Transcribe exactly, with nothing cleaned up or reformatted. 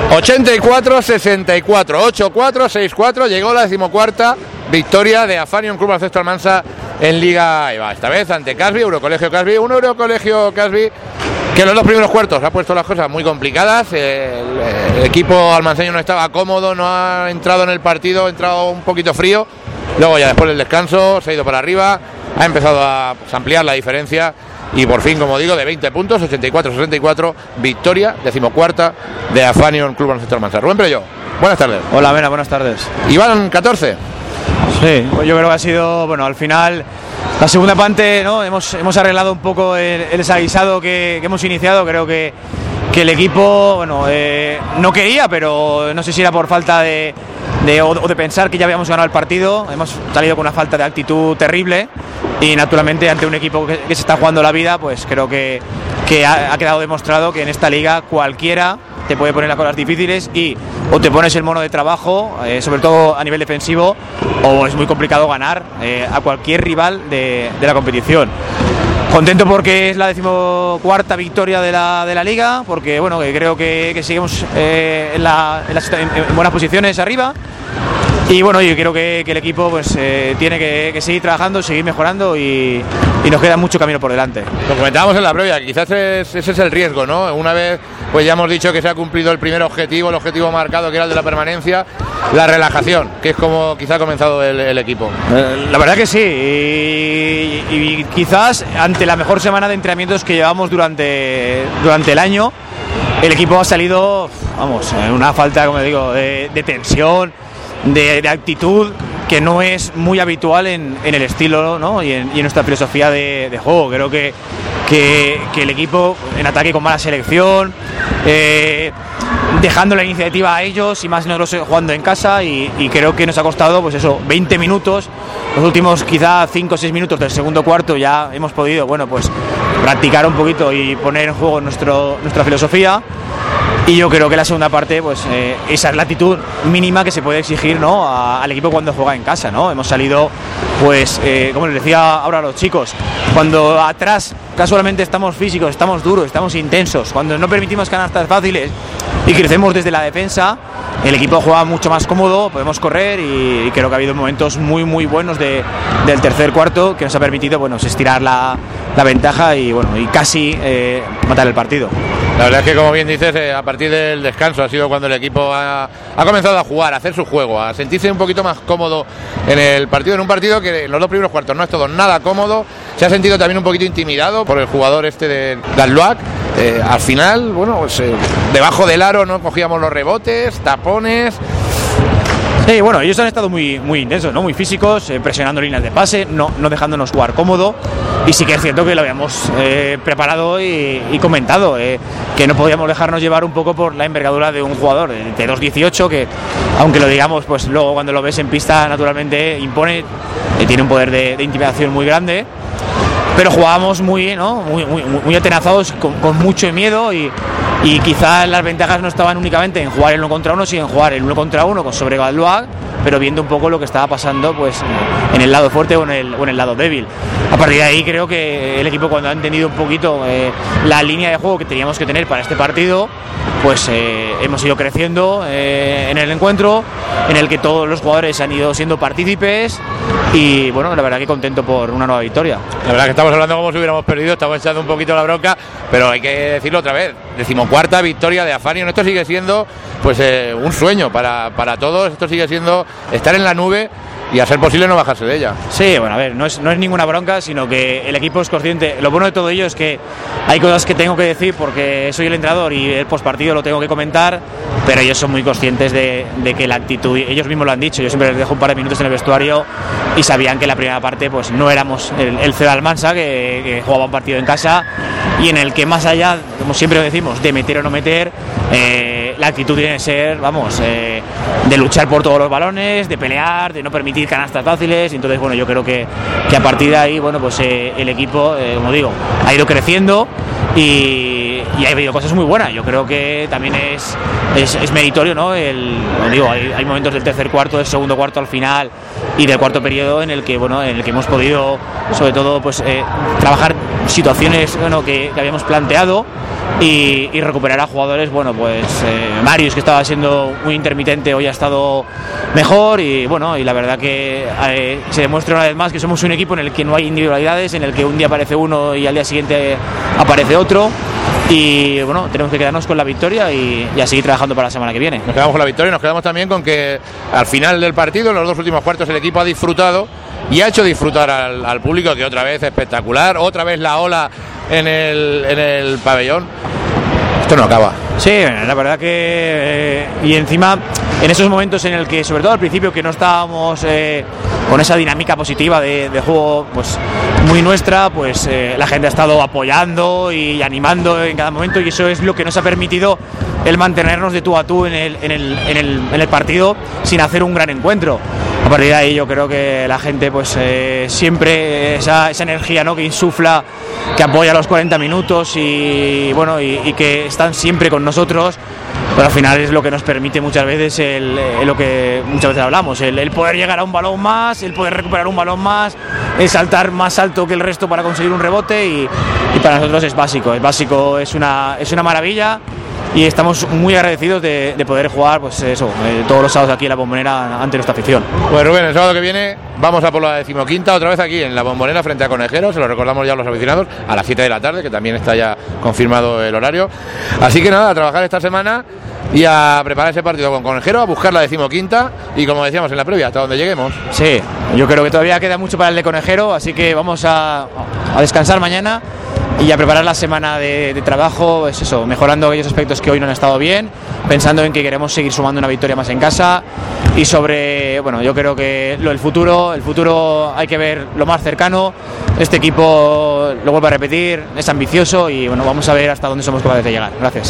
ochenta y cuatro sesenta y cuatro, ocho cuatro, seis cuatro, llegó la decimocuarta victoria de Afanion Club Baloncesto Almansa en Liga EVA, esta vez ante Casby, Eurocolegio Casby, un Eurocolegio Casby que en los dos primeros cuartos ha puesto las cosas muy complicadas, el, el equipo almanseño no estaba cómodo, no ha entrado en el partido, ha entrado un poquito frío, luego ya después del descanso se ha ido para arriba, ha empezado a pues, ampliar la diferencia. Y por fin, como digo, de veinte puntos, ochenta y cuatro sesenta y cuatro, victoria, decimocuarta de Afanion Club Baloncesto Almansa. Rubén Perelló, buenas tardes. Hola, Mena, buenas tardes. Iván, catorce. Sí, pues yo creo que ha sido, bueno, al final, la segunda parte, ¿no? Hemos, hemos arreglado un poco el, el desaguisado que, que hemos iniciado. Creo que, que el equipo, bueno, eh, no quería, pero no sé si era por falta de, de, o de pensar que ya habíamos ganado el partido. Hemos salido con una falta de actitud terrible. Y naturalmente ante un equipo que, que se está jugando la vida, pues creo que, que ha, ha quedado demostrado que en esta liga cualquiera te puede poner las cosas difíciles y o te pones el mono de trabajo, eh, sobre todo a nivel defensivo, o es muy complicado ganar eh, a cualquier rival de, de la competición. Contento porque es la decimocuarta victoria de la, de la liga, porque bueno, que creo que, que seguimos eh, en, la, en, la, en buenas posiciones arriba. Y bueno, yo creo que, que el equipo pues eh, tiene que, que seguir trabajando, seguir mejorando y, y nos queda mucho camino por delante. Lo comentábamos en la previa, quizás es, ese es el riesgo, ¿no? Una vez pues ya hemos dicho que se ha cumplido el primer objetivo, el objetivo marcado que era el de la permanencia, la relajación, que es como quizá ha comenzado el, el equipo. Eh, la verdad que sí, y, y quizás ante la mejor semana de entrenamientos que llevamos durante, durante el año, el equipo ha salido, vamos, en una falta, como digo, de, de tensión, De, de actitud que no es muy habitual en, en el estilo, ¿no? y, en, y en nuestra filosofía de, de juego. Creo que, que, que el equipo en ataque con mala selección, eh, dejando la iniciativa a ellos y más nosotros jugando en casa, y, y creo que nos ha costado pues eso, veinte minutos, los últimos quizá cinco o seis minutos del segundo cuarto ya hemos podido, bueno, pues practicar un poquito y poner en juego nuestro, nuestra filosofía. Y yo creo que la segunda parte, pues eh, esa es la actitud mínima que se puede exigir, ¿no? a, al equipo cuando juega en casa, ¿no? Hemos salido, pues, eh, como les decía ahora a los chicos, cuando atrás casualmente estamos físicos, estamos duros, estamos intensos, cuando no permitimos canastas fáciles y crecemos desde la defensa, el equipo juega mucho más cómodo, podemos correr y, y creo que ha habido momentos muy muy buenos de, del tercer cuarto que nos ha permitido, bueno, estirar la, la ventaja y bueno y casi eh, matar el partido. La verdad es que, como bien dices, eh, a partir del descanso ha sido cuando el equipo ha, ha comenzado a jugar, a hacer su juego, a sentirse un poquito más cómodo en el partido, en un partido que en los dos primeros cuartos no es todo nada cómodo, se ha sentido también un poquito intimidado por el jugador este de Dalloac. Eh, al final, bueno, pues eh, debajo del aro no cogíamos los rebotes, tapones. Sí, bueno, ellos han estado muy, muy intensos, ¿no? Muy físicos, eh, presionando líneas de pase, no, no dejándonos jugar cómodo. Y sí que es cierto que lo habíamos eh, preparado y, y comentado, eh, que no podíamos dejarnos llevar un poco por la envergadura de un jugador de, de dos dieciocho, que aunque lo digamos, pues luego cuando lo ves en pista naturalmente impone, eh, tiene un poder de, de intimidación muy grande. Pero jugábamos muy, ¿no? muy, muy, muy atenazados, con, con mucho miedo y, y quizás las ventajas no estaban únicamente en jugar el uno contra uno, sino en jugar el uno contra uno con sobre Dalloac, pero viendo un poco lo que estaba pasando pues en el lado fuerte o en el, o en el lado débil. A partir de ahí creo que el equipo, cuando ha entendido un poquito eh, la línea de juego que teníamos que tener para este partido, pues eh, hemos ido creciendo eh, en el encuentro, en el que todos los jugadores han ido siendo partícipes y bueno, la verdad que contento por una nueva victoria. La verdad que estamos hablando como si hubiéramos perdido, estamos echando un poquito la bronca, pero hay que decirlo otra vez, decimocuarta victoria de Afanion, esto sigue siendo pues eh, un sueño para, para todos, esto sigue siendo estar en la nube y a ser posible no bajarse de ella. Sí, bueno, a ver, no es, no es ninguna bronca, sino que el equipo es consciente. Lo bueno de todo ello es que hay cosas que tengo que decir porque soy el entrenador y el postpartido lo tengo que comentar, pero ellos son muy conscientes de, de que la actitud, ellos mismos lo han dicho, yo siempre les dejo un par de minutos en el vestuario y sabían que la primera parte pues no éramos el, el C E D Almansa, que, que jugaba un partido en casa y en el que, más allá, como siempre decimos, de meter o no meter, eh, la actitud tiene que ser, vamos, eh, de luchar por todos los balones, de pelear, de no permitir canastas fáciles. Entonces, bueno, yo creo que, que a partir de ahí, bueno, pues eh, el equipo, eh, como digo, ha ido creciendo y, y ha habido cosas muy buenas. Yo creo que también es, es, es meritorio, ¿no? El, como digo, hay, hay momentos del tercer cuarto, del segundo cuarto al final y del cuarto periodo en el que, bueno, en el que hemos podido, sobre todo, pues eh, trabajar situaciones, bueno, que, que habíamos planteado y, y recuperar a jugadores, bueno, pues eh, Marius, que estaba siendo muy intermitente, hoy ha estado mejor y bueno, y la verdad que eh, se demuestra una vez más que somos un equipo en el que no hay individualidades, en el que un día aparece uno y al día siguiente aparece otro. Y bueno, tenemos que quedarnos con la victoria y, y a seguir trabajando para la semana que viene. Nos quedamos con la victoria y nos quedamos también con que al final del partido, en los dos últimos cuartos, el equipo ha disfrutado y ha hecho disfrutar al, al público, que otra vez espectacular, otra vez la ola en el, en el pabellón. Esto no acaba. Sí, la verdad que eh, y encima en esos momentos en el que, sobre todo al principio, que no estábamos eh, con esa dinámica positiva de, de juego pues muy nuestra, pues eh, la gente ha estado apoyando y animando en cada momento, y eso es lo que nos ha permitido el mantenernos de tú a tú en el, en el, en el, en el partido sin hacer un gran encuentro. A partir de ahí yo creo que la gente pues eh, siempre esa, esa energía, ¿no?, que insufla, que apoya los cuarenta minutos y bueno y, y que están siempre con nosotros, pero al final es lo que nos permite muchas veces el, el, lo que muchas veces hablamos, el, el poder llegar a un balón más, el poder recuperar un balón más, el saltar más alto que el resto para conseguir un rebote y, y para nosotros es básico, es básico, es una, es una maravilla. Y estamos muy agradecidos de, de poder jugar, pues eso, eh, todos los sábados aquí en la Bombonera ante nuestra afición. Pues Rubén, el sábado que viene vamos a por la decimoquinta, otra vez aquí en la Bombonera frente a Conejeros, se lo recordamos ya a los aficionados, a las siete de la tarde, que también está ya confirmado el horario. Así que nada, a trabajar esta semana y a preparar ese partido con Conejeros, a buscar la decimoquinta y, como decíamos en la previa, hasta donde lleguemos. Sí, yo creo que todavía queda mucho para el de Conejero, así que vamos a, a descansar mañana y a preparar la semana de, de trabajo, es eso, mejorando aquellos aspectos que hoy no han estado bien, pensando en que queremos seguir sumando una victoria más en casa y sobre, bueno, yo creo que lo del futuro, el futuro hay que ver lo más cercano. Este equipo, lo vuelvo a repetir, es ambicioso y bueno, vamos a ver hasta dónde somos capaces de llegar. Gracias.